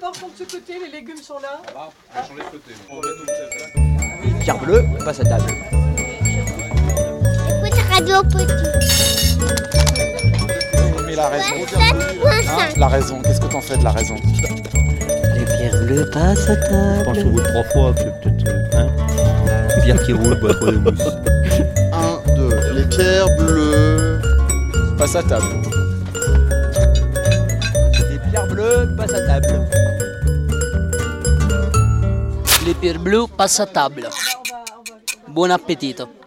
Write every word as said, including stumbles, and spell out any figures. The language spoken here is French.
par contre, ce côté, les légumes sont là. Ah, on va changer de côté. On va tout le Pierre bleue, passe à table. Écoute Radio Petit. Mais la raison. sept point Hein, cinq. la raison, qu'est-ce que t'en fais de la raison? Les pierres bleues passent à Je pense au table. bout de trois fois que peut-être. euh, Hein Pierre qui roule, boit trop de mousse. un, deux. Les pierres bleues passent à table. Les pierres bleues, passe à table. Les pierres bleues passent à table. On va, on va, on va. Buon appetito.